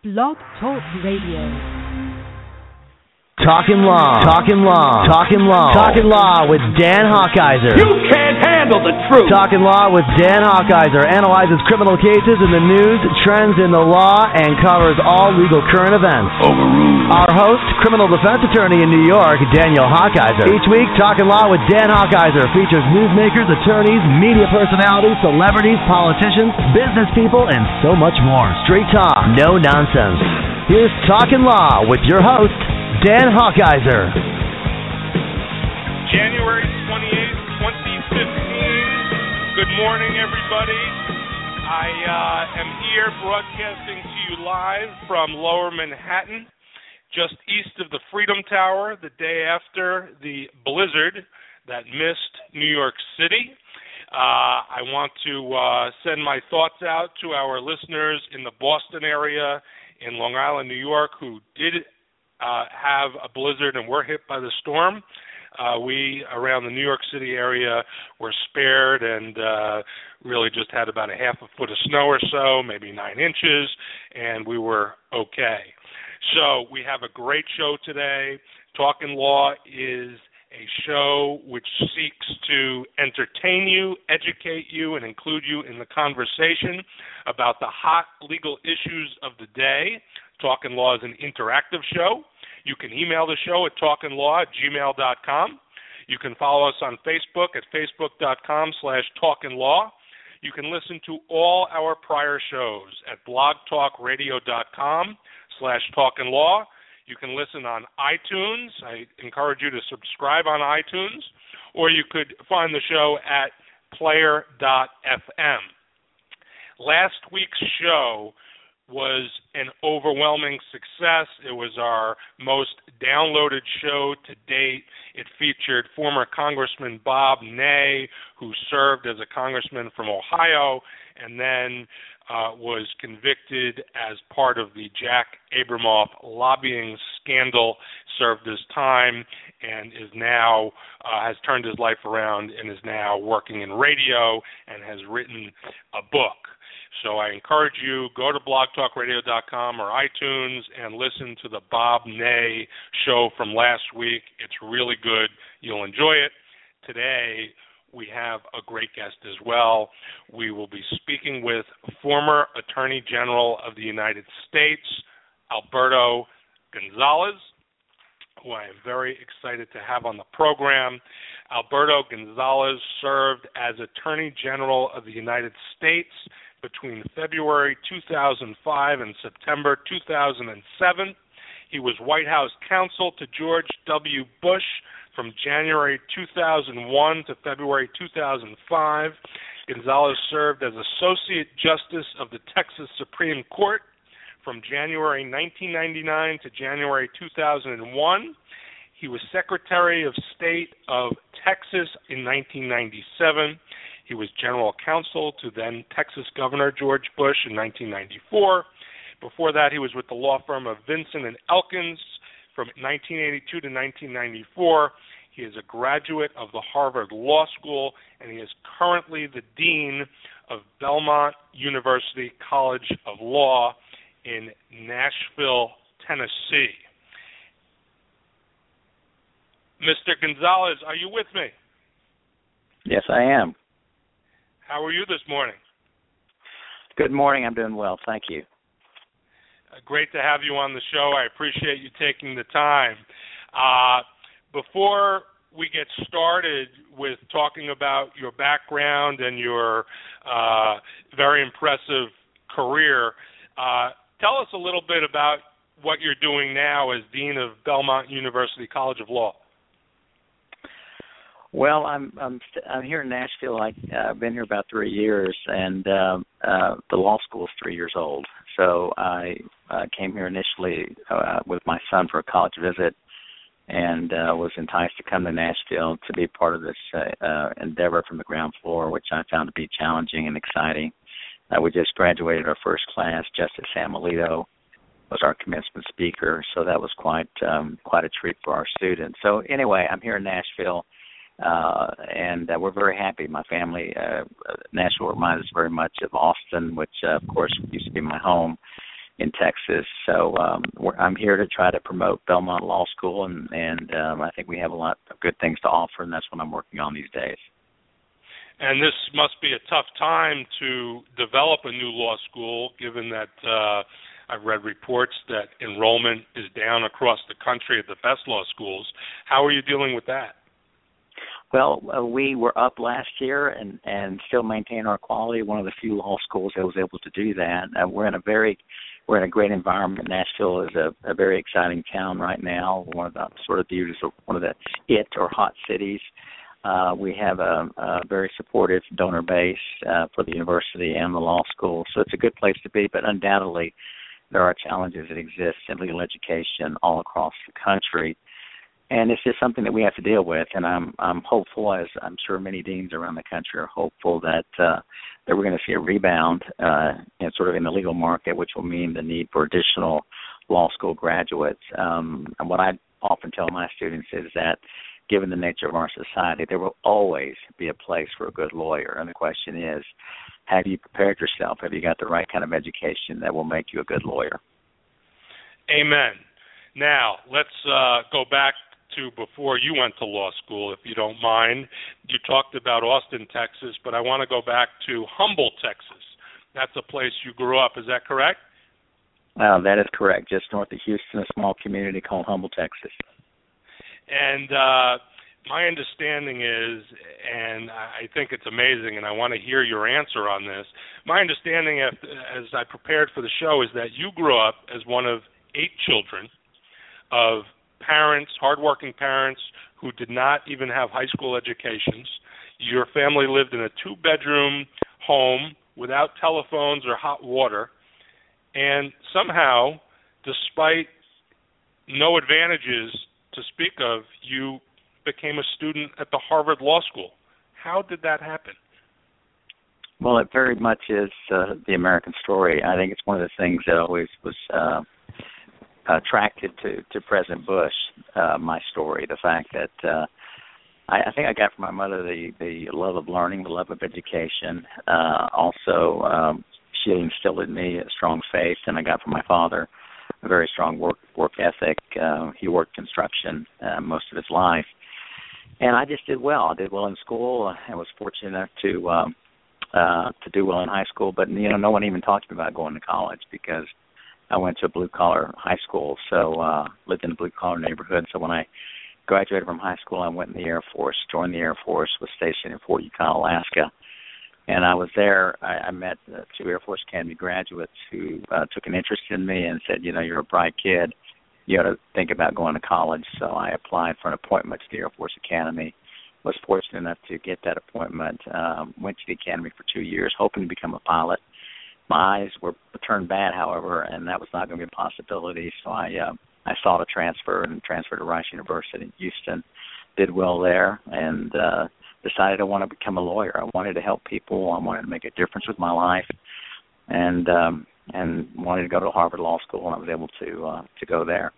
Blog Talk Radio. Talking Law with Dan Hawkeizer. You can't handle the truth. Talking Law with Dan Hawkeizer analyzes criminal cases in the news, trends in the law, and covers all legal current events. Overruled. Our host, criminal defense attorney in New York, Daniel Hawkeizer. Each week, Talking Law with Dan Hawkeizer features newsmakers, attorneys, media personalities, celebrities, politicians, business people, and so much more. Straight talk, no nonsense. Here's Talking Law with your host, Dan Hawkeizer. January 28th, 2015. Good morning, everybody. I am here broadcasting to you live from Lower Manhattan, just east of the Freedom Tower, the day after the blizzard that missed New York City. I want to send my thoughts out to our listeners in the Boston area, in Long Island, New York, who did have a blizzard and were hit by the storm. We, around the New York City area, were spared and really just had about a half a foot of snow or so, maybe 9 inches, and we were okay. So we have a great show today. Talking Law is a show which seeks to entertain you, educate you, and include you in the conversation about the hot legal issues of the day. Talking Law is an interactive show. You can email the show at talkinglaw@gmail.com. You can follow us on Facebook at facebook.com/talkinglaw. You can listen to all our prior shows at blogtalkradio.com/talkinglaw. You can listen on iTunes. I encourage you to subscribe on iTunes. Or you could find the show at player.fm. Last week's show was an overwhelming success. It was our most downloaded show to date. It featured former Congressman Bob Ney, who served as a congressman from Ohio and then was convicted as part of the Jack Abramoff lobbying scandal, served his time, and is now has turned his life around and is now working in radio and has written a book. So I encourage you, go to blogtalkradio.com or iTunes and listen to the Bob Ney show from last week. It's really good. You'll enjoy it. Today, we have a great guest as well. We will be speaking with former Attorney General of the United States, Alberto Gonzales, who I am very excited to have on the program. Alberto Gonzales served as Attorney General of the United States between February 2005 and September 2007. He was White House counsel to George W. Bush from January 2001 to February 2005. Gonzales served as Associate Justice of the Texas Supreme Court from January 1999 to January 2001. He was Secretary of State of Texas in 1997. He was general counsel to then Texas Governor George Bush in 1994. Before that, he was with the law firm of Vinson and Elkins from 1982 to 1994. He is a graduate of the Harvard Law School, and he is currently the dean of Belmont University College of Law in Nashville, Tennessee. Mr. Gonzales, are you with me? Yes, I am. How are you this morning? Good morning. I'm doing well. Thank you. Great to have you on the show. I appreciate you taking the time. Before we get started with talking about your background and your very impressive career, tell us a little bit about what you're doing now as Dean of Belmont University College of Law. Well, I'm here in Nashville. I've been here about 3 years, and the law school is 3 years old. So I came here initially with my son for a college visit, and was enticed to come to Nashville to be part of this endeavor from the ground floor, which I found to be challenging and exciting. We just graduated our first class. Justice Sam Alito was our commencement speaker, so that was quite a treat for our students. So anyway, I'm here in Nashville. And we're very happy. My family, Nashville reminds us very much of Austin, which, of course, used to be my home. in Texas. So I'm here to try to promote Belmont Law School, and I think we have a lot of good things to offer, and that's what I'm working on these days. And this must be a tough time to develop a new law school, given that I've read reports that enrollment is down across the country at the best law schools. How are you dealing with that? Well, we were up last year and still maintain our quality. One of the few law schools that was able to do that. We're in a great environment. Nashville is a very exciting town right now. One of the sort of viewed as one of the hot cities. We have a very supportive donor base for the university and the law school, so it's a good place to be. But undoubtedly, there are challenges that exist in legal education all across the country. And it's just something that we have to deal with, and I'm hopeful, as I'm sure many deans around the country are hopeful, that we're going to see a rebound sort of in the legal market, which will mean the need for additional law school graduates. And what I often tell my students is that given the nature of our society, there will always be a place for a good lawyer. And the question is, have you prepared yourself? Have you got the right kind of education that will make you a good lawyer? Amen. Now, let's go back to before you went to law school, if you don't mind. You talked about Austin, Texas, but I want to go back to Humble, Texas. That's a place you grew up. Is that correct? That is correct. Just north of Houston, a small community called Humble, Texas. And my understanding is, and I think it's amazing, and I want to hear your answer on this, my understanding as I prepared for the show is that you grew up as one of 8 children of parents, hardworking parents who did not even have high school educations. Your family lived in a 2-bedroom home without telephones or hot water, and somehow, despite no advantages to speak of, you became a student at the Harvard Law School. How did that happen? Well, it very much is the American story. I think it's one of the things that always was attracted to President Bush, my story, the fact that I think I got from my mother the love of learning, the love of education. Also, she instilled in me a strong faith, and I got from my father a very strong work ethic. He worked construction most of his life. And I just did well. I did well in school. I was fortunate enough to do well in high school, but no one even talked to me about going to college because I went to a blue-collar high school, so lived in a blue-collar neighborhood. So when I graduated from high school, I went in the Air Force, joined the Air Force, was stationed in Fort Yukon, Alaska. And I was there. I met 2 Air Force Academy graduates who took an interest in me and said, you're a bright kid. You ought to think about going to college. So I applied for an appointment to the Air Force Academy, was fortunate enough to get that appointment, went to the Academy for 2 years, hoping to become a pilot. My eyes were turned bad, however, and that was not going to be a possibility. So I sought a transfer and transferred to Rice University in Houston, did well there, and decided I wanted to become a lawyer. I wanted to help people. I wanted to make a difference with my life, and wanted to go to Harvard Law School, and I was able to go there.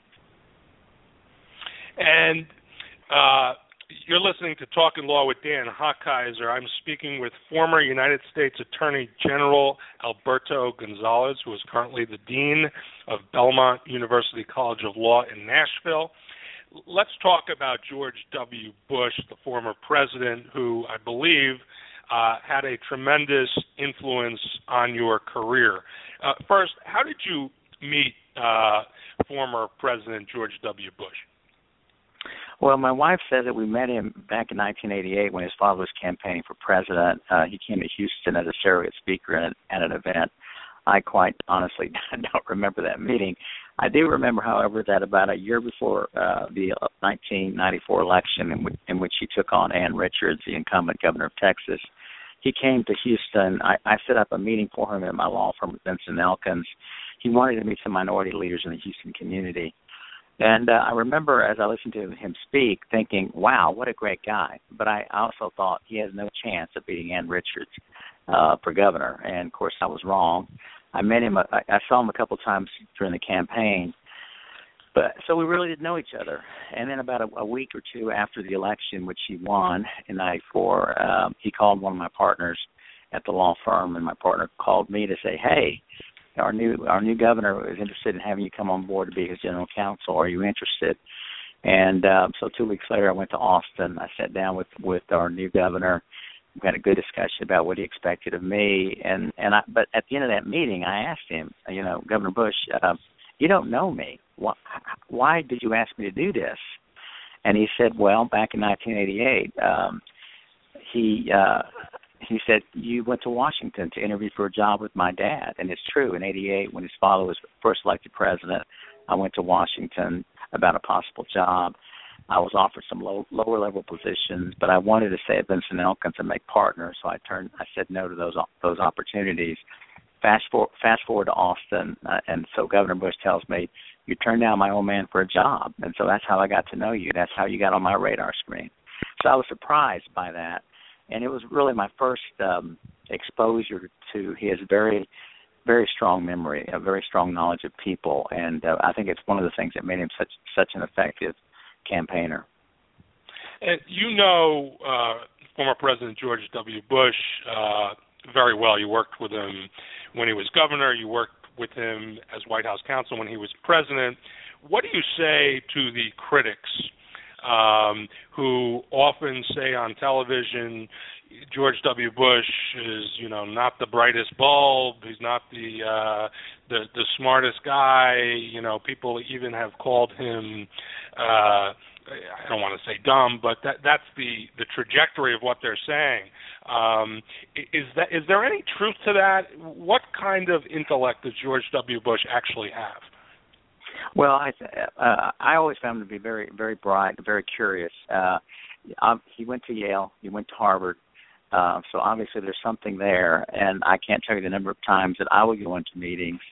And you're listening to Talking Law with Dan Hochheiser. I'm speaking with former United States Attorney General Alberto Gonzales, who is currently the Dean of Belmont University College of Law in Nashville. Let's talk about George W. Bush, the former president, who I believe had a tremendous influence on your career. First, how did you meet former President George W. Bush? Well, my wife said that we met him back in 1988 when his father was campaigning for president. He came to Houston as a surrogate speaker at an event. I quite honestly don't remember that meeting. I do remember, however, that about a year before the 1994 election in which he took on Ann Richards, the incumbent governor of Texas, he came to Houston. I set up a meeting for him at my law firm with Vincent Elkins. He wanted to meet some minority leaders in the Houston community. And I remember as I listened to him speak thinking, wow, what a great guy. But I also thought he has no chance of beating Ann Richards for governor. And, of course, I was wrong. I met him. I saw him a couple of times during the campaign. But so we really didn't know each other. And then about a week or two after the election, which he won in 94, he called one of my partners at the law firm, and my partner called me to say, hey, our new governor is interested in having you come on board to be his general counsel. Are you interested? And so 2 weeks later, I went to Austin. I sat down with our new governor. We had a good discussion about what he expected of me. But at the end of that meeting, I asked him, Governor Bush, you don't know me. Why did you ask me to do this? And he said, well, back in 1988, he said, you went to Washington to interview for a job with my dad. And it's true. In 88, when his father was first elected president, I went to Washington about a possible job. I was offered some lower level positions, but I wanted to stay at Vinson Elkins and make partners, so I said no to those opportunities. Fast forward to Austin, and so Governor Bush tells me, you turned down my old man for a job, and so that's how I got to know you. That's how you got on my radar screen. So I was surprised by that, and it was really my first exposure to his very, very strong memory, a very strong knowledge of people, and I think it's one of the things that made him such an effective campaigner. And former President George W. Bush very well. You worked with him when he was governor. You worked with him as White House counsel when he was president. What do you say to the critics who often say on television, George W. Bush is, not the brightest bulb. He's not the smartest guy. People even have called him. I don't want to say dumb, but that's the trajectory of what they're saying. Is there any truth to that? What kind of intellect does George W. Bush actually have? Well, I always found him to be very, very bright, very curious. He went to Yale. He went to Harvard. So obviously there's something there, and I can't tell you the number of times that I would go into meetings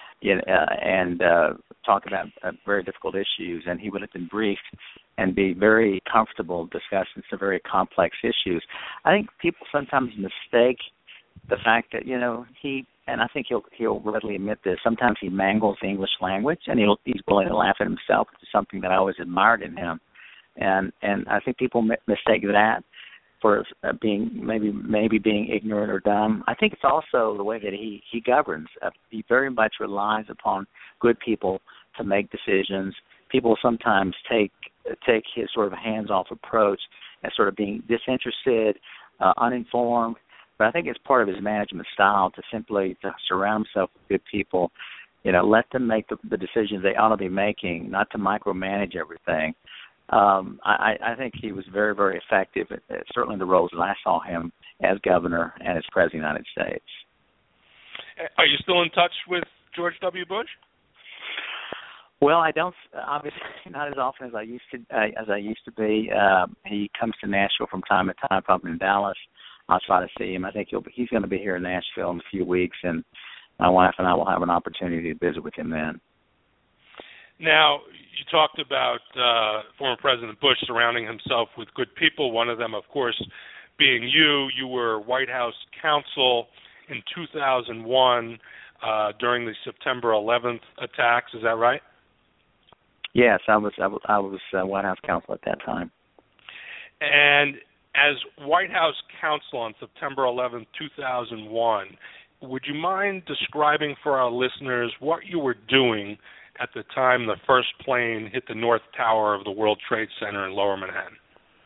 and talk about very difficult issues, and he would have been briefed and be very comfortable discussing some very complex issues. I think people sometimes mistake the fact that, and I think he'll readily admit this, sometimes he mangles the English language, and he's willing to laugh at himself, which is something that I always admired in him. And I think people mistake that for being maybe being ignorant or dumb. I think it's also the way that he governs. He very much relies upon good people to make decisions. People sometimes take his sort of hands-off approach as sort of being disinterested, uninformed. But I think it's part of his management style to surround himself with good people. Let them make the decisions they ought to be making, not to micromanage everything. I think he was very, very effective at certainly the roles that I saw him as governor and as president of the United States. Are you still in touch with George W. Bush? Well, I don't. Obviously, not as often as I used to be. He comes to Nashville from time to time, probably in Dallas. I'll try to see him. I think he's going to be here in Nashville in a few weeks, and my wife and I will have an opportunity to visit with him then. Now, you talked about former President Bush surrounding himself with good people, one of them, of course, being you. You were White House counsel in 2001 during the September 11th attacks. Is that right? Yes, I was White House counsel at that time. And as White House counsel on September 11th, 2001, would you mind describing for our listeners what you were doing at the time the first plane hit the North Tower of the World Trade Center in Lower Manhattan?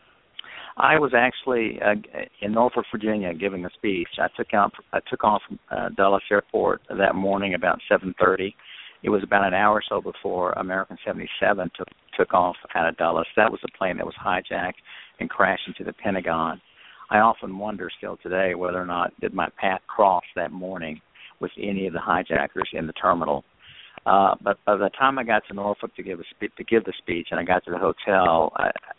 I was actually in Norfolk, Virginia, giving a speech. I took off from Dulles Airport that morning about 7:30. It was about an hour or so before American 77 took off out of Dulles. That was the plane that was hijacked and crashed into the Pentagon. I often wonder still today whether or not did my path cross that morning with any of the hijackers in the terminal. But by the time I got to Norfolk to give the speech, and I got to the hotel,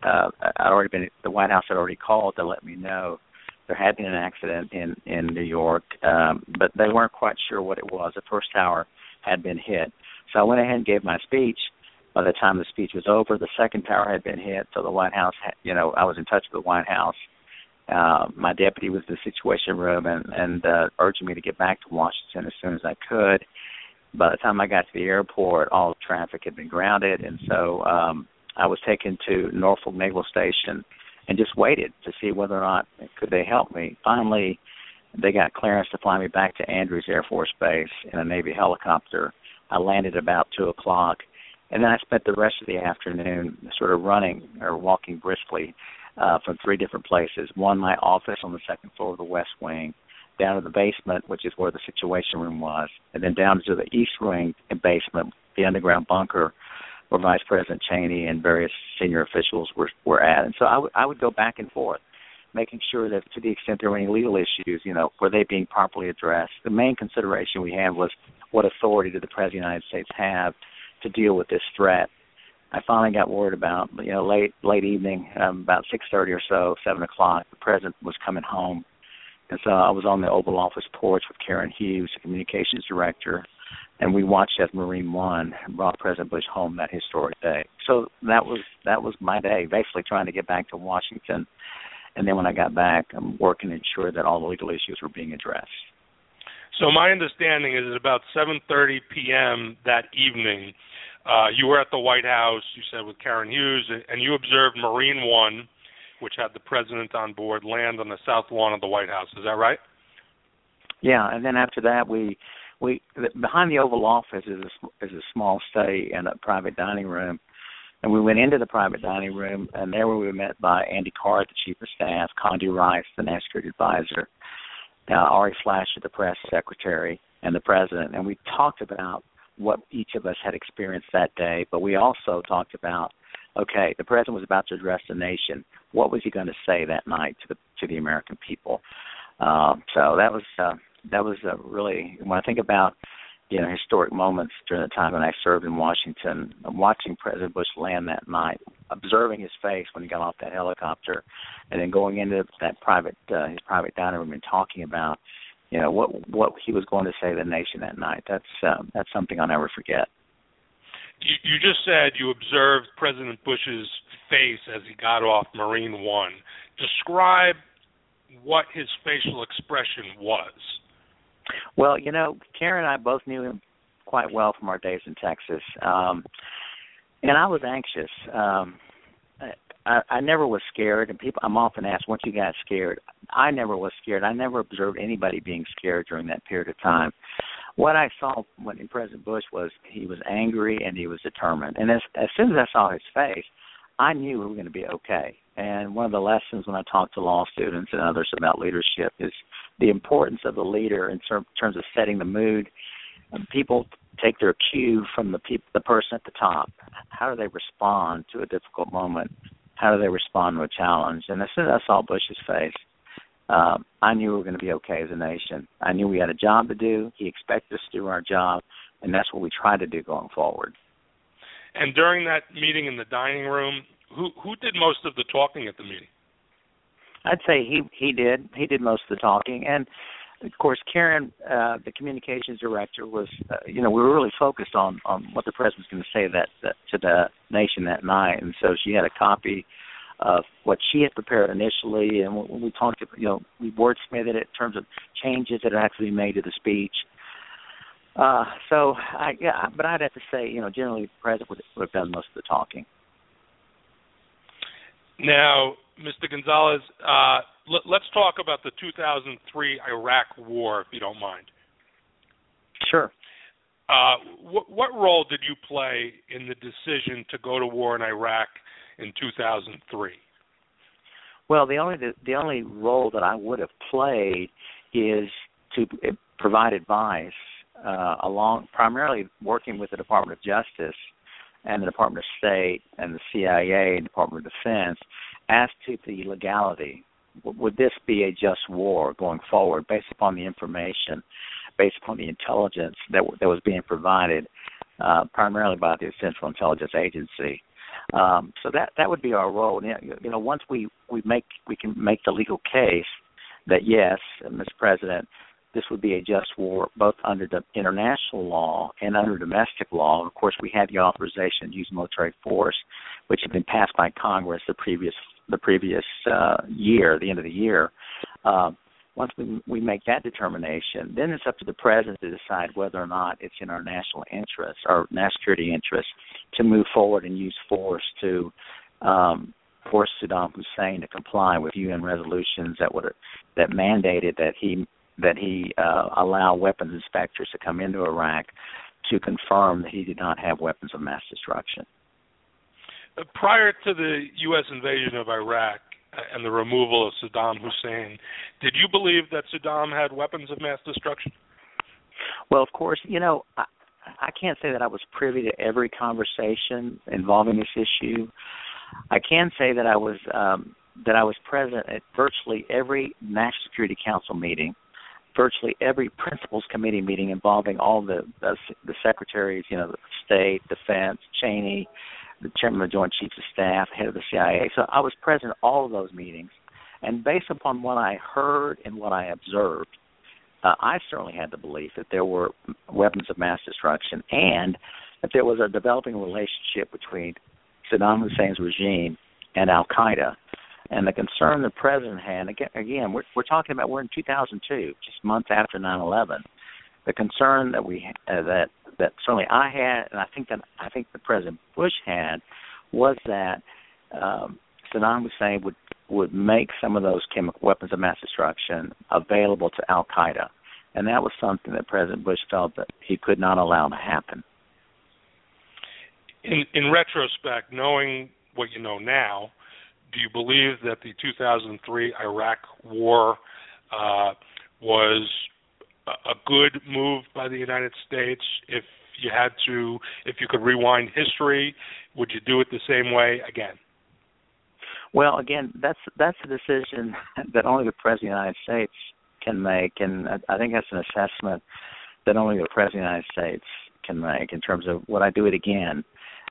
the White House had already called to let me know there had been an accident in New York, but they weren't quite sure what it was. The first tower had been hit, so I went ahead and gave my speech. By the time the speech was over, the second tower had been hit, so the White House, I was in touch with the White House. My deputy was in the Situation Room and urging me to get back to Washington as soon as I could. By the time I got to the airport, all the traffic had been grounded, and so I was taken to Norfolk Naval Station and just waited to see whether or not could they help me. Finally, They got clearance to fly me back to Andrews Air Force Base in a Navy helicopter. I landed about 2 o'clock, and then I spent the rest of the afternoon sort of running or walking briskly from 3 different places. One, my office on the second floor of the West Wing, down to the basement, which is where the Situation Room was, and then down to the East Wing and basement, the underground bunker where Vice President Cheney and various senior officials were at. And so I would go back and forth, making sure that to the extent there were any legal issues, were they being properly addressed. The main consideration we had was what authority did the President of the United States have to deal with this threat. I finally got word about, late evening, about 6:30 or so, 7 o'clock, the President was coming home. And so I was on the Oval Office porch with Karen Hughes, the communications director, and we watched as Marine One brought President Bush home that historic day. So that was my day, basically trying to get back to Washington. And then when I got back, I'm working to ensure that all the legal issues were being addressed. So my understanding is at about 7:30 p.m. that evening, you were at the White House, you said, with Karen Hughes, and you observed Marine One, which had the President on board, land on the south lawn of the White House. Is that right? Yeah, and then after that, we behind the Oval Office is a small study and a private dining room. And we went into the private dining room, and there we were met by Andy Card, the Chief of Staff, Condi Rice, the National Security Advisor, Ari Fleischer, the Press Secretary, and the President. And we talked about what each of us had experienced that day, but we also talked about, okay, the President was about to address the nation. What was he going to say that night to the American people? So that was really, when I think about historic moments during the time when I served in Washington, watching President Bush land that night, observing his face when he got off that helicopter, and then going into his private dining room and talking about, what he was going to say to the nation that night. That's something I'll never forget. You just said you observed President Bush's face as he got off Marine One. Describe what his facial expression was. Well, Karen and I both knew him quite well from our days in Texas, and I was anxious. I never was scared, and I'm often asked, weren't you guys scared? I never was scared. I never observed anybody being scared during that period of time. What I saw in President Bush was he was angry and he was determined. And as soon as I saw his face, I knew we were going to be okay. And one of the lessons when I talk to law students and others about leadership is the importance of the leader in terms of setting the mood. People take their cue from the person at the top. How do they respond to a difficult moment? How do they respond to a challenge? And as soon as I saw Bush's face, I knew we were going to be okay as a nation. I knew we had a job to do. He expected us to do our job, and that's what we try to do going forward. And during that meeting in the dining room, who did most of the talking at the meeting? I'd say he did. He did most of the talking. And, of course, Karen, the communications director, was, we were really focused on what the President was going to say to the nation that night. And so she had a copy of what she had prepared initially, and when we talked, we wordsmithed it in terms of changes that had actually made to the speech. But I'd have to say, generally the President would have done most of the talking. Now, Mr. Gonzalez, let's talk about the 2003 Iraq War, if you don't mind. Sure. What role did you play in the decision to go to war in Iraq in 2003? Well, the only role that I would have played is to provide advice along primarily working with the Department of Justice and the Department of State and the CIA and Department of Defense as to the legality. Would this be a just war going forward based upon the information, based upon the intelligence that was being provided primarily by the Central Intelligence Agency? So that would be our role. Once we can make the legal case that yes, Mr. President, this would be a just war, both under the international law and under domestic law. Of course, we had the authorization to use military force, which had been passed by Congress the previous year, the end of the year. Once we make that determination, then it's up to the President to decide whether or not it's in our national interest, our national security interest, to move forward and use force to force Saddam Hussein to comply with UN resolutions that mandated that he that he allow weapons inspectors to come into Iraq to confirm that he did not have weapons of mass destruction. Prior to the U.S. invasion of Iraq and the removal of Saddam Hussein, did you believe that Saddam had weapons of mass destruction? Well, of course, I can't say that I was privy to every conversation involving this issue. I can say that I was present at virtually every National Security Council meeting, virtually every Principals Committee meeting involving all the secretaries, the State, Defense, Cheney, the Chairman of the Joint Chiefs of Staff, head of the CIA. So I was present at all of those meetings, and based upon what I heard and what I observed, I certainly had the belief that there were weapons of mass destruction and that there was a developing relationship between Saddam Hussein's regime and Al-Qaeda. And the concern the president had, again, we're talking about, we're in 2002, just months after 9/11. The concern that that certainly I had, and I think the President Bush had, was that Saddam Hussein would make some of those chemical weapons of mass destruction available to Al-Qaeda. And that was something that President Bush felt that he could not allow to happen. In retrospect, knowing what you know now, do you believe that the 2003 Iraq War was a good move by the United States? If you could rewind history, would you do it the same way again? Well, again, that's a decision that only the President of the United States can make, and I think that's an assessment that only the President of the United States can make in terms of would I do it again.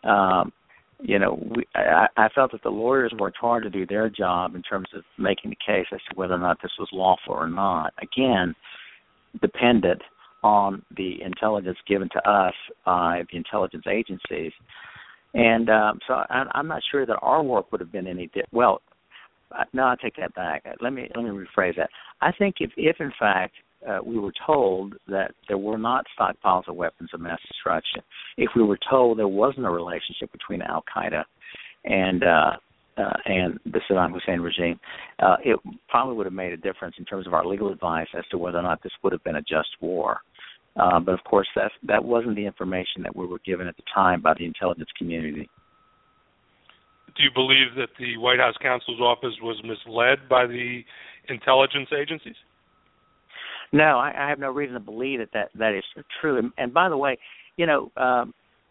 I felt that the lawyers worked hard to do their job in terms of making the case as to whether or not this was lawful or not. Again, dependent on the intelligence given to us by the intelligence agencies. And so I'm not sure that our work would have been any different. Well, no, I take that back. Let me rephrase that. I think if in fact we were told that there were not stockpiles of weapons of mass destruction, if we were told there wasn't a relationship between Al-Qaeda and the Saddam Hussein regime, it probably would have made a difference in terms of our legal advice as to whether or not this would have been a just war. But of course, that wasn't the information that we were given at the time by the intelligence community. Do you believe that the White House counsel's office was misled by the intelligence agencies? No, I have no reason to believe that is true. And by the way, the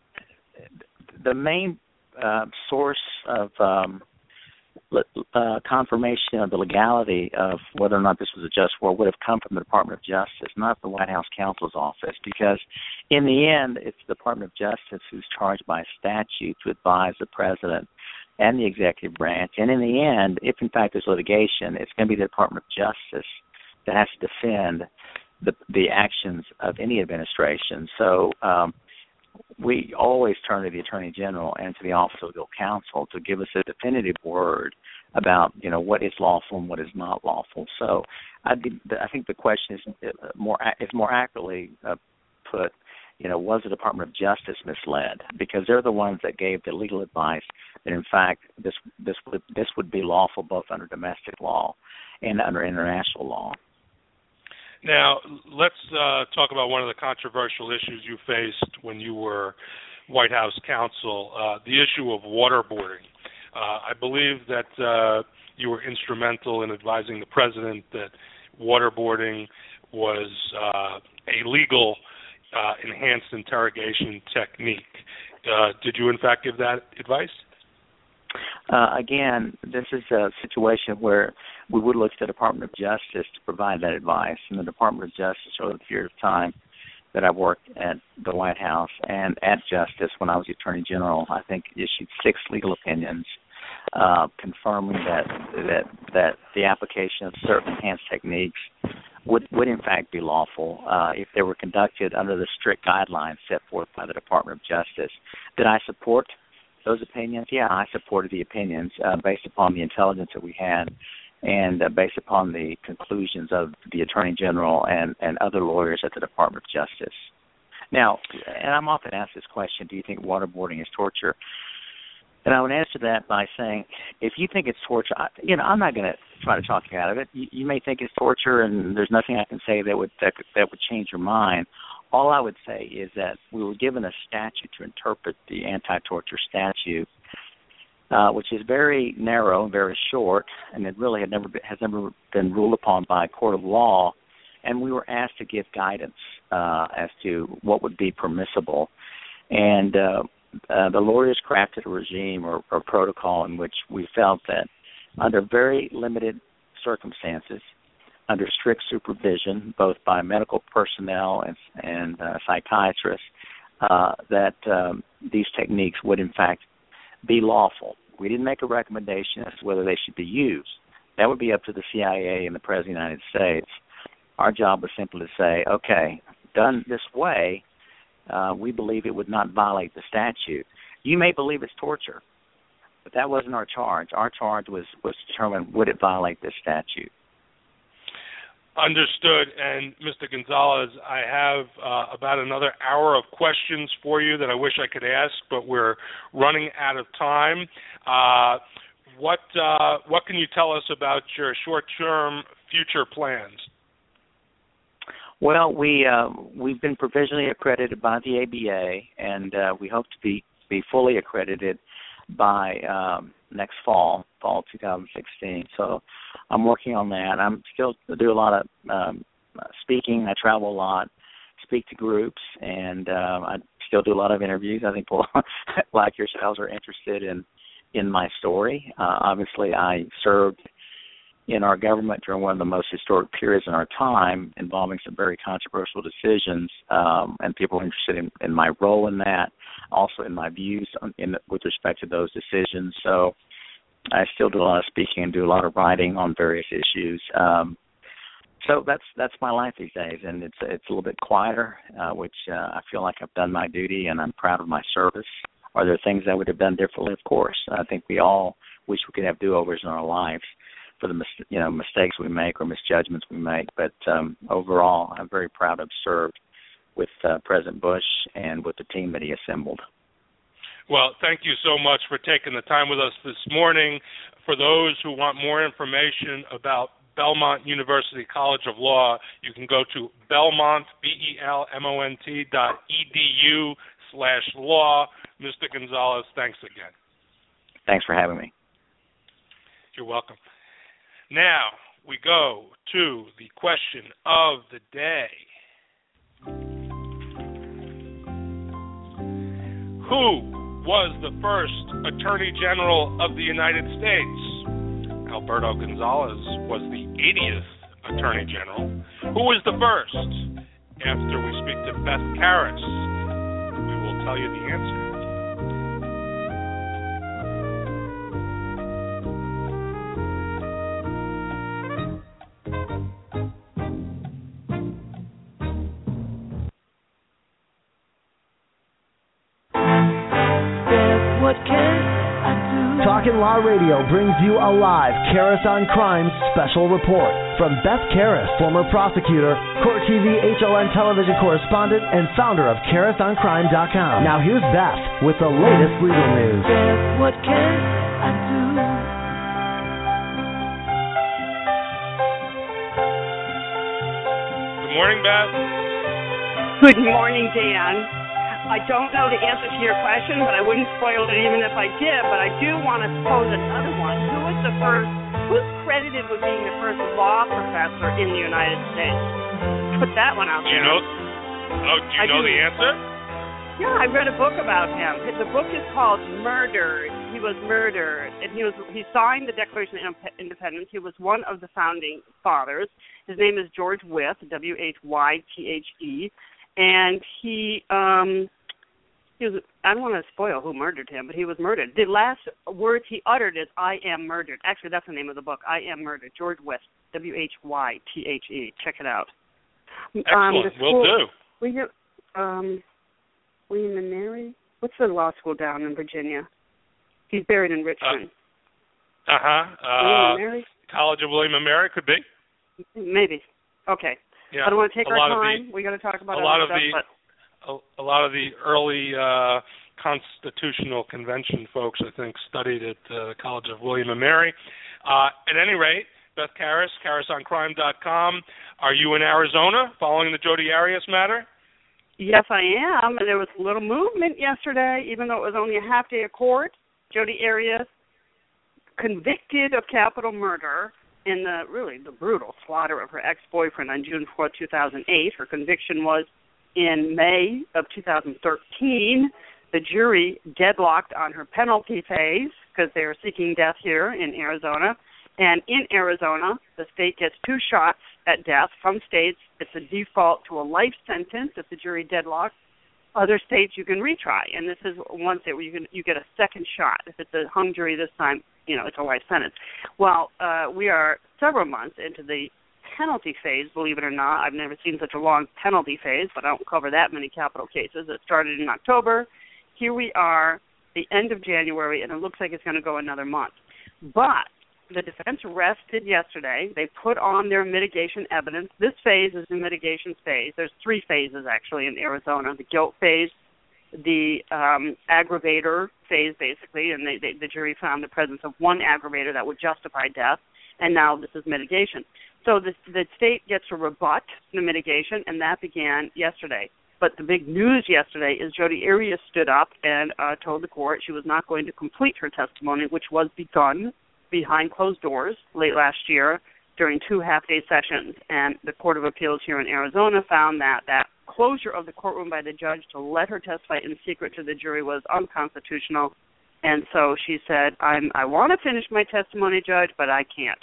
main source of confirmation of the legality of whether or not this was a just war would have come from the Department of Justice, not the White House counsel's office, because in the end, it's the Department of Justice who's charged by statute to advise the president and the executive branch. And in the end, if in fact there's litigation, it's going to be the Department of Justice that has to defend the actions of any administration. So we always turn to the Attorney General and to the Office of Legal Counsel to give us a definitive word about what is lawful and what is not lawful. So I think the question is more accurately put. Was the Department of Justice misled? Because they're the ones that gave the legal advice that in fact this would be lawful both under domestic law and under international law. Now, let's talk about one of the controversial issues you faced when you were White House counsel, the issue of waterboarding. I believe that you were instrumental in advising the president that waterboarding was a legal enhanced interrogation technique. Did you, in fact, give that advice? Again, this is a situation where we would look to the Department of Justice to provide that advice. And the Department of Justice, over the period of time that I worked at the White House and at Justice when I was the Attorney General, I think issued 6 legal opinions confirming that the application of certain enhanced techniques would in fact be lawful if they were conducted under the strict guidelines set forth by the Department of Justice. Did I support those opinions? Yeah, I supported the opinions based upon the intelligence that we had and based upon the conclusions of the Attorney General and other lawyers at the Department of Justice. Now, and I'm often asked this question, do you think waterboarding is torture? And I would answer that by saying, if you think it's torture, I'm not going to try to talk you out of it. You may think it's torture, and there's nothing I can say that would change your mind. All I would say is that we were given a statute to interpret the anti-torture statute, which is very narrow and very short, and it really has never been ruled upon by a court of law. And we were asked to give guidance as to what would be permissible. And the lawyers crafted a regime or protocol in which we felt that under very limited circumstances, under strict supervision, both by medical personnel and psychiatrists, that these techniques would in fact be lawful. We didn't make a recommendation as to whether they should be used. That would be up to the CIA and the President of the United States. Our job was simply to say, okay, done this way, we believe it would not violate the statute. You may believe it's torture, but that wasn't our charge. Our charge was to determine would it violate this statute. Understood. And Mr. Gonzalez, I have about another hour of questions for you that I wish I could ask, but we're running out of time. What can you tell us about your short-term future plans? Well, we've been provisionally accredited by the ABA, and we hope to be fully accredited by next fall 2016. So I'm working on that. I'm still do a lot of speaking. I travel a lot, speak to groups, and I still do a lot of interviews. I think people like yourselves are interested in my story. Obviously, I served in our government during one of the most historic periods in our time, involving some very controversial decisions, and people are interested in my role in that, also in my views with respect to those decisions. So I still do a lot of speaking and do a lot of writing on various issues. So that's my life these days, and it's a little bit quieter, which I feel like I've done my duty, and I'm proud of my service. Are there things I would have done differently? Of course. I think we all wish we could have do-overs in our lives for the mistakes we make or misjudgments we make. But overall, I'm very proud to have served with President Bush and with the team that he assembled. Well, thank you so much for taking the time with us this morning. For those who want more information about Belmont University College of Law, you can go to Belmont, BELMont.edu/law. Mr. Gonzalez, thanks again. Thanks for having me. You're welcome. Now we go to the question of the day. Who was the first Attorney General of the United States? Alberto Gonzalez was the 80th Attorney General. Who was the first? After we speak to Beth Karas, we will tell you the answer. Talkin' Law Radio brings you a live Karas on Crime special report from Beth Karas, former prosecutor, Court TV HLN television correspondent, and founder of KarasOnCrime.com. Now here's Beth with the latest legal news. Beth, what can I do? Good morning, Beth. Good morning, Dan. I don't know the answer to your question, but I wouldn't spoil it even if I did. But I do want to pose another one. Who's credited with being the first law professor in the United States? Put that one out there. Do you know the answer? Yeah, I read a book about him. The book is called Murdered. He was murdered, and he signed the Declaration of Independence. He was one of the founding fathers. His name is George Wythe, Wythe, and he was, I don't want to spoil who murdered him, but he was murdered. The last words he uttered is, "I am murdered." Actually, that's the name of the book, I Am Murdered. George Wythe, Wythe. Check it out. Excellent, will do. William and Mary? What's the law school down in Virginia? He's buried in Richmond. William and Mary? College of William and Mary, could be. Maybe. Okay. Yeah, I don't want to take our time. We got to talk about a lot of the early Constitutional Convention folks, I think, studied at the College of William and Mary. At any rate, Beth Karas, KarasOnCrime.com. Are you in Arizona following the Jodi Arias matter? Yes, I am. And there was a little movement yesterday, even though it was only a half day of court. Jodi Arias, convicted of capital murder in the brutal slaughter of her ex-boyfriend on June 4, 2008. Her conviction was in May of 2013. The jury deadlocked on her penalty phase because they are seeking death here in Arizona. And in Arizona, the state gets 2 shots at death. Some states, it's a default to a life sentence if the jury deadlocks. Other states, you can retry. And this is one state where you get a second shot. If it's a hung jury this time, it's a life sentence. Well, we are several months into the penalty phase, believe it or not. I've never seen such a long penalty phase, but I don't cover that many capital cases. It started in October. Here we are, the end of January, and it looks like it's going to go another month. But the defense rested yesterday. They put on their mitigation evidence. This phase is the mitigation phase. There's 3 phases, actually, in Arizona. The guilt phase, the aggravator phase, basically, and the jury found the presence of one aggravator that would justify death, and now this is mitigation. So the state gets to rebut the mitigation, and that began yesterday. But the big news yesterday is Jodi Arias stood up and told the court she was not going to complete her testimony, which was begun behind closed doors late last year during 2 half-day sessions. And the Court of Appeals here in Arizona found that closure of the courtroom by the judge to let her testify in secret to the jury was unconstitutional. And so she said, I want to finish my testimony, Judge, but I can't.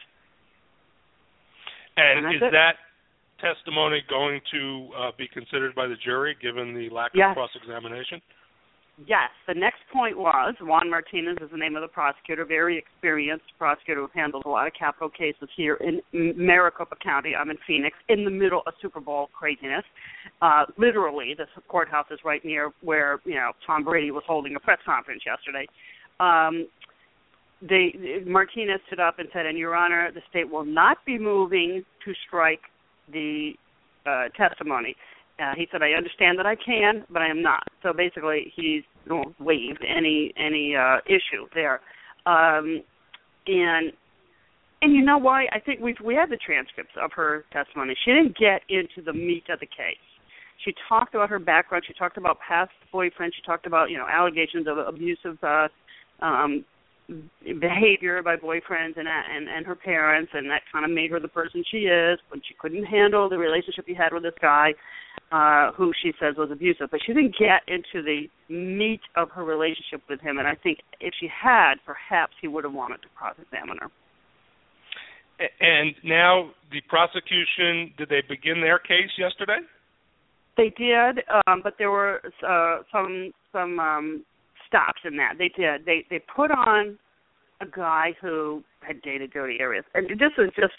And is that testimony going to be considered by the jury, given the lack of cross-examination? Yes. The next point was, Juan Martinez is the name of the prosecutor, very experienced prosecutor who handles a lot of capital cases here in Maricopa County. I'm in Phoenix, in the middle of Super Bowl craziness. Literally, the courthouse is right near where, Tom Brady was holding a press conference yesterday. Martinez stood up and said, and Your Honor, the state will not be moving to strike the testimony. He said, I understand that I can, but I am not. So basically, he's waived any issue there. And you know why? I think we have the transcripts of her testimony. She didn't get into the meat of the case. She talked about her background. She talked about past boyfriends. She talked about, allegations of abusive behavior by boyfriends and her parents, and that kind of made her the person she is when she couldn't handle the relationship he had with this guy who she says was abusive. But she didn't get into the meat of her relationship with him, and I think if she had, perhaps he would have wanted to cross-examine her. And now the prosecution, did they begin their case yesterday? They did, but there were some stops in that. They did. They put on a guy who had dated Jodi Arias, and this was just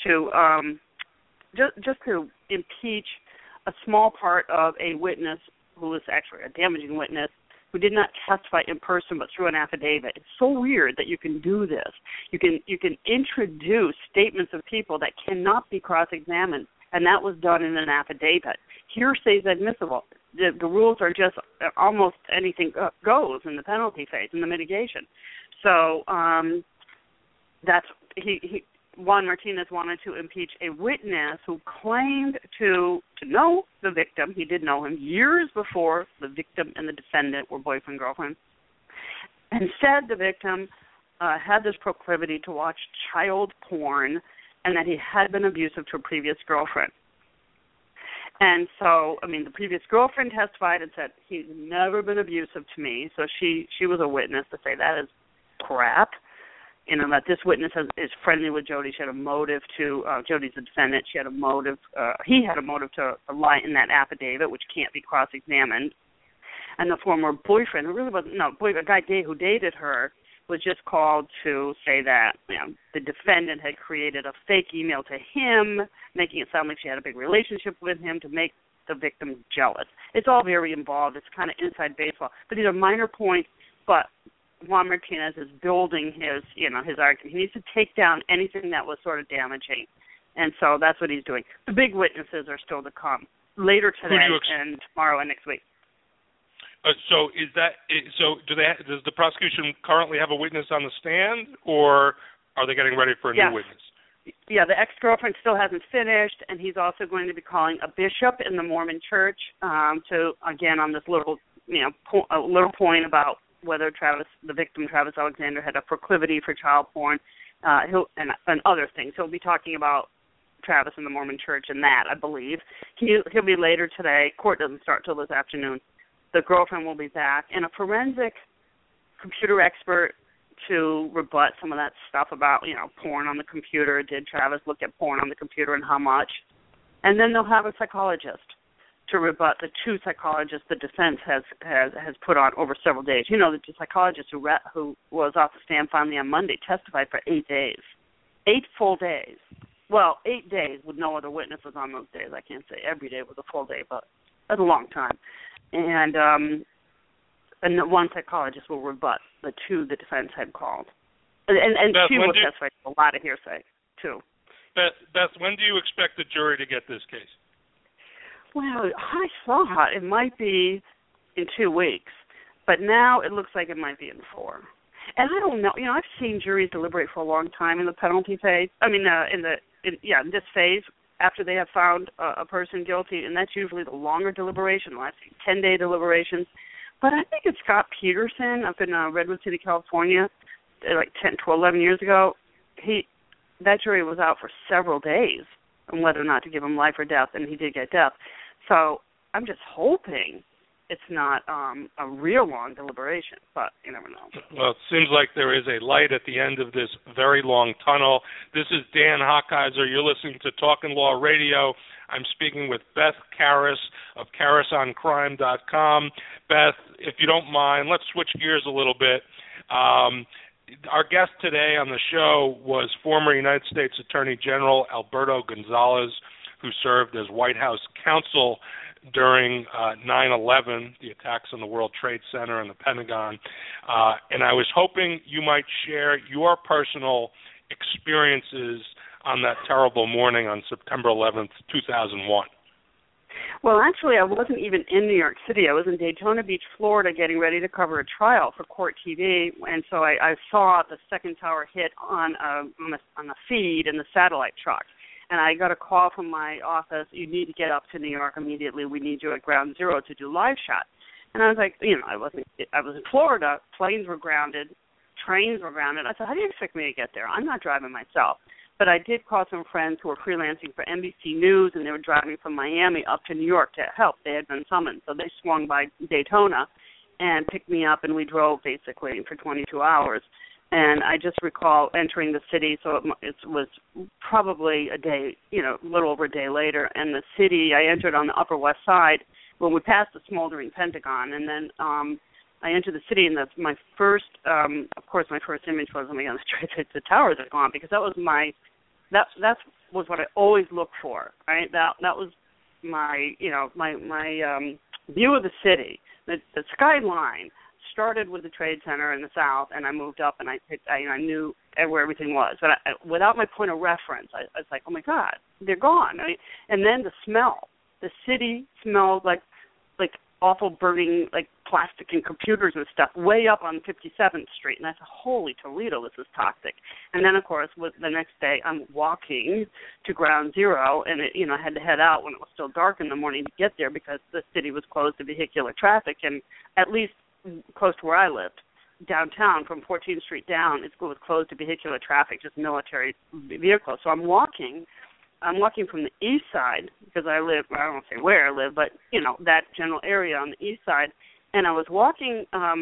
to impeach a small part of a witness who was actually a damaging witness who did not testify in person but through an affidavit. It's so weird that you can do this. You can introduce statements of people that cannot be cross-examined, and that was done in an affidavit. Hearsay is admissible. The rules are just almost anything goes in the penalty phase, in the mitigation. So that's Juan Martinez wanted to impeach a witness who claimed to know the victim. He did know him years before the victim and the defendant were boyfriend-girlfriend, and said the victim had this proclivity to watch child porn and that he had been abusive to a previous girlfriend. And so, the previous girlfriend testified and said, he's never been abusive to me. So she was a witness to say that is crap. That this witness is friendly with Jodi. She had a motive to, Jodi's a defendant. She had a motive, he had a motive to lie in that affidavit, which can't be cross-examined. And the former boyfriend, who really wasn't, a guy who dated her, was just called to say that the defendant had created a fake email to him, making it sound like she had a big relationship with him to make the victim jealous. It's all very involved. It's kind of inside baseball. But these are minor points, but Juan Martinez is building his argument. He needs to take down anything that was sort of damaging. And so that's what he's doing. The big witnesses are still to come later today and tomorrow and next week. So is that so? Does the prosecution currently have a witness on the stand, or are they getting ready for a new witness? Yeah, the ex-girlfriend still hasn't finished, and he's also going to be calling a bishop in the Mormon Church to again on this little a little point about whether the victim Travis Alexander had a proclivity for child porn, and other things. He'll be talking about Travis and the Mormon Church and that, I believe. He'll be later today. Court doesn't start till this afternoon. The girlfriend will be back, and a forensic computer expert to rebut some of that stuff about, porn on the computer. Did Travis look at porn on the computer and how much? And then they'll have a psychologist to rebut the two psychologists the defense has put on over several days. The psychologist who was off the stand finally on Monday testified for 8 days. 8 full days. Well, 8 days with no other witnesses on those days. I can't say every day was a full day, but that's a long time. And one psychologist will rebut the two the defense had called. And Beth, she will testify to a lot of hearsay, too. Beth, when do you expect the jury to get this case? Well, I thought it might be in 2 weeks, but now it looks like it might be in 4. And I don't know. I've seen juries deliberate for a long time in the penalty phase. I mean, in this phase, after they have found a person guilty, and that's usually the longer deliberation. I've seen 10-day deliberations. But I think it's Scott Peterson up in Redwood City, California, like 10 to 11 years ago. That jury was out for several days on whether or not to give him life or death, and he did get death. So I'm just hoping it's not a real long deliberation, but you never know. Well, it seems like there is a light at the end of this very long tunnel. This is Dan Hochheiser. You're listening to Talkin' Law Radio. I'm speaking with Beth Karas of KarasOnCrime.com. Beth, if you don't mind, let's switch gears a little bit. Our guest today on the show was former United States Attorney General Alberto Gonzales, who served as White House counsel during 9/11, the attacks on the World Trade Center and the Pentagon. And I was hoping you might share your personal experiences on that terrible morning on September 11th, 2001. Well, actually, I wasn't even in New York City. I was in Daytona Beach, Florida, getting ready to cover a trial for Court TV, and so I saw the second tower hit on the feed in the satellite truck. And I got a call from my office, you need to get up to New York immediately. We need you at Ground Zero to do live shots. And I was like, I was in Florida. Planes were grounded. Trains were grounded. I said, how do you expect me to get there? I'm not driving myself. But I did call some friends who were freelancing for NBC News, and they were driving from Miami up to New York to help. They had been summoned. So they swung by Daytona and picked me up, and we drove basically for 22 hours. And I just recall entering the city, so it was probably a day, a little over a day later. And the city, I entered on the Upper West Side when we passed the smoldering Pentagon. And then I entered the city, and my first image was, oh my God, the towers are gone, because that was that was what I always looked for, right? That was my, my view of the city. The skyline started with the Trade Center in the south, and I moved up, and I knew where everything was. But without my point of reference, I was like, oh my God, they're gone. Right? And then the smell. The city smelled like awful burning, like plastic and computers and stuff, way up on 57th Street. And I said, holy Toledo, this is toxic. And then, of course, the next day, I'm walking to Ground Zero, and I had to head out when it was still dark in the morning to get there, because the city was closed to vehicular traffic, and at least close to where I lived, downtown from 14th Street down, it was closed to vehicular traffic, just military vehicles. So I'm walking from the east side, because I don't want to say where I live, but, that general area on the east side, and I was walking,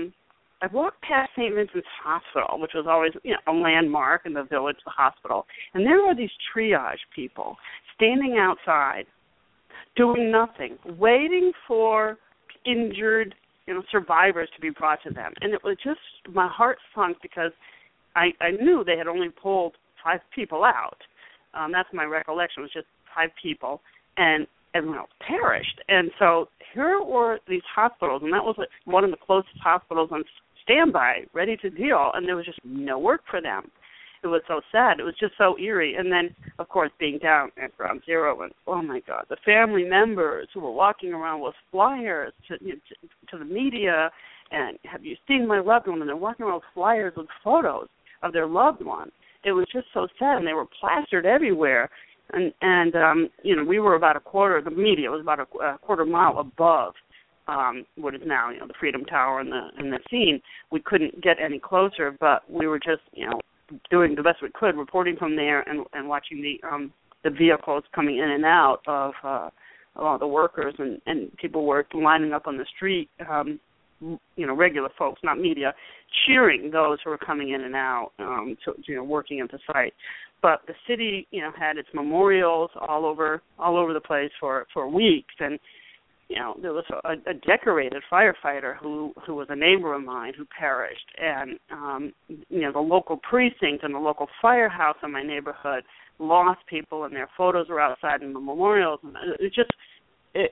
I walked past St. Vincent's Hospital, which was always, a landmark in the village, the hospital, and there were these triage people standing outside, doing nothing, waiting for injured survivors to be brought to them. And it was just, my heart sunk, because I knew they had only pulled 5 people out. That's my recollection. It was just 5 people, and perished. And so here were these hospitals, and that was one of the closest hospitals on standby, ready to deal, and there was just no work for them. it was so sad. It was just so eerie. And then, of course, being down at Ground Zero, and oh my God, the family members who were walking around with flyers to the media, and have you seen my loved one? And they're walking around with flyers with photos of their loved one. It was just so sad, and they were plastered everywhere. And we were about the media was about a quarter mile above what is now, the Freedom Tower and the scene. We couldn't get any closer, but we were just, doing the best we could, reporting from there and watching the vehicles coming in and out of all the workers and people were lining up on the street, regular folks, not media, cheering those who were coming in and out, working at the site. But the city, had its memorials all over the place for weeks, and there was a decorated firefighter who was a neighbor of mine who perished, and the local precinct and the local firehouse in my neighborhood lost people, and their photos were outside in the memorials. And it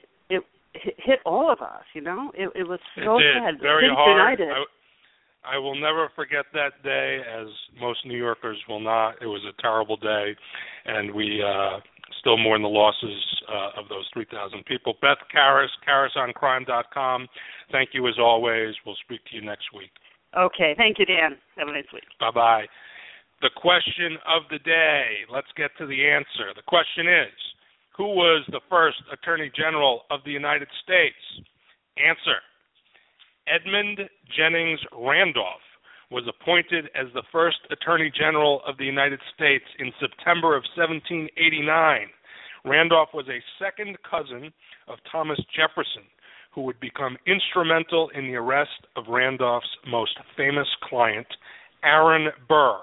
hit all of us. It was so sad. Very hard. I will never forget that day, as most New Yorkers will not. It was a terrible day, and we still mourn the losses of those 3,000 people. Beth Karas, KarasOnCrime.com. Thank you as always. We'll speak to you next week. Okay. Thank you, Dan. Have a nice week. Bye-bye. The question of the day. Let's get to the answer. The question is, who was the first Attorney General of the United States? Answer. Edmund Jennings Randolph was appointed as the first Attorney General of the United States in September of 1789. Randolph was a second cousin of Thomas Jefferson, who would become instrumental in the arrest of Randolph's most famous client, Aaron Burr.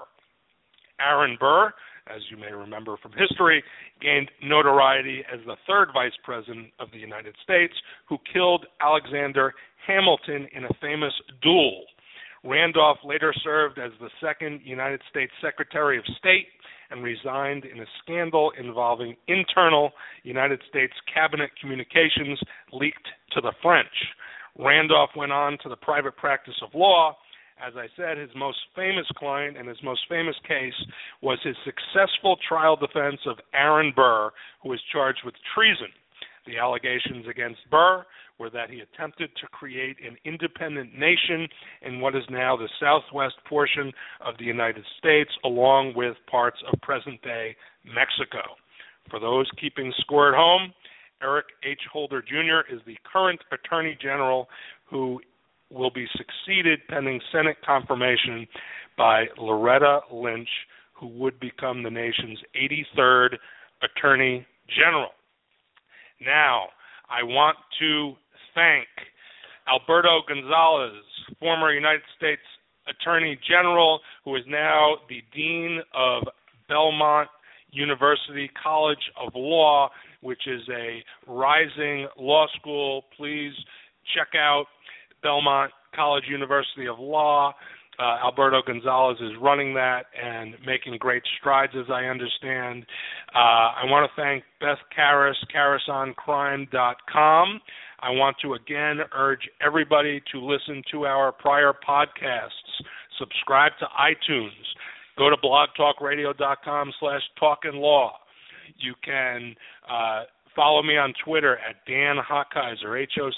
Aaron Burr, as you may remember from history, gained notoriety as the third Vice President of the United States, who killed Alexander Hamilton in a famous duel. Randolph later served as the second United States Secretary of State and resigned in a scandal involving internal United States cabinet communications leaked to the French. Randolph went on to the private practice of law. As I said, his most famous client and his most famous case was his successful trial defense of Aaron Burr, who was charged with treason. The allegations against Burr were that he attempted to create an independent nation in what is now the southwest portion of the United States, along with parts of present-day Mexico. For those keeping score at home, Eric H. Holder Jr. is the current Attorney General, who will be succeeded pending Senate confirmation by Loretta Lynch, who would become the nation's 83rd Attorney General. Now, I want to thank Alberto Gonzalez, former United States Attorney General, who is now the Dean of Belmont University College of Law, which is a rising law school. Please check out Belmont College University of Law. Alberto Gonzalez is running that and making great strides, as I understand. I want to thank Beth Karas, KarasOnCrime.com. I want to again urge everybody to listen to our prior podcasts. Subscribe to iTunes. Go to blogtalkradio.com/talkinlaw. You can follow me on Twitter at Dan Hochheiser,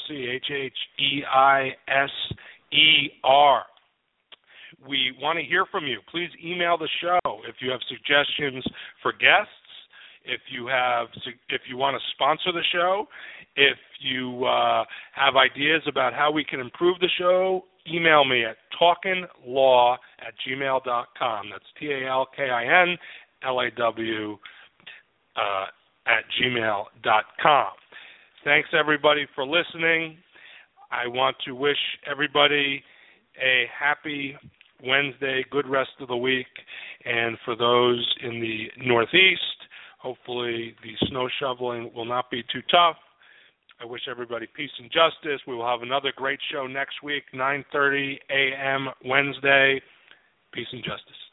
HOCHHEISER. We want to hear from you. Please email the show if you have suggestions for guests, if you want to sponsor the show, if you have ideas about how we can improve the show. Email me at talkinlaw@gmail.com. That's TALKINLAW @gmail.com. Thanks, everybody, for listening. I want to wish everybody a happy Wednesday, good rest of the week, and for those in the Northeast, hopefully the snow shoveling will not be too tough. I wish everybody peace and justice. We will have another great show next week, 9:30 a.m. Wednesday. Peace and justice.